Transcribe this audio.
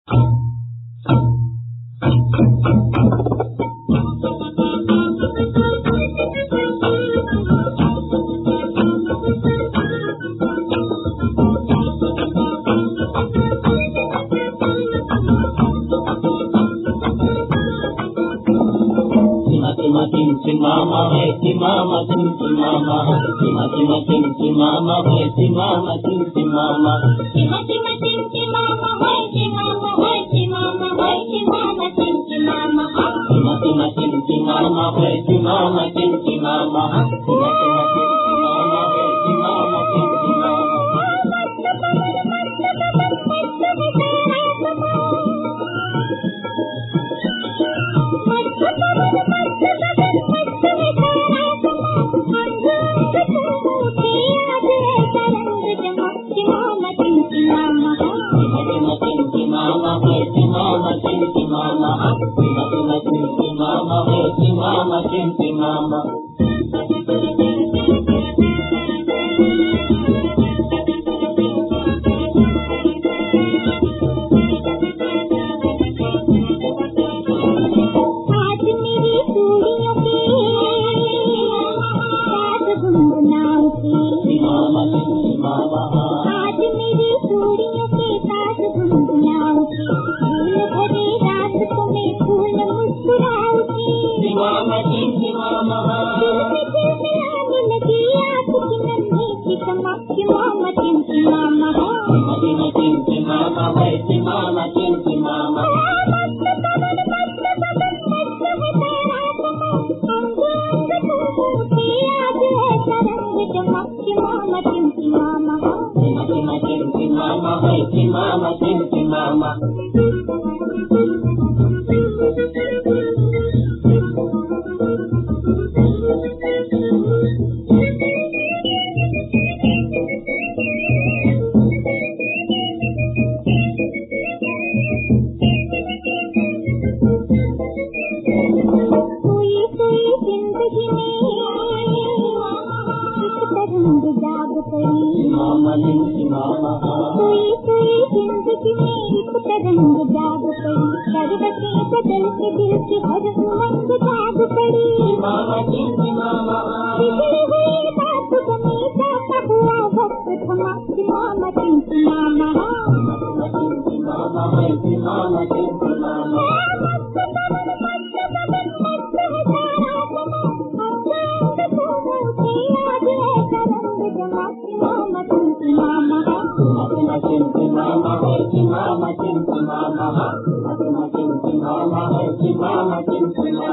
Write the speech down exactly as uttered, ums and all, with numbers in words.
Mama, hey, mama, tinti mama, tima tima tinti mama, hey, mama, tinti mama, tima tima tinti mama, hey, mama, hey, mama, hey, mama, tinti mama, tima tima tinti mama, hey, mama, tinti mama, tima tima tinti mama, hey, mama, tinti mama. Mama, tinti mama. Mama,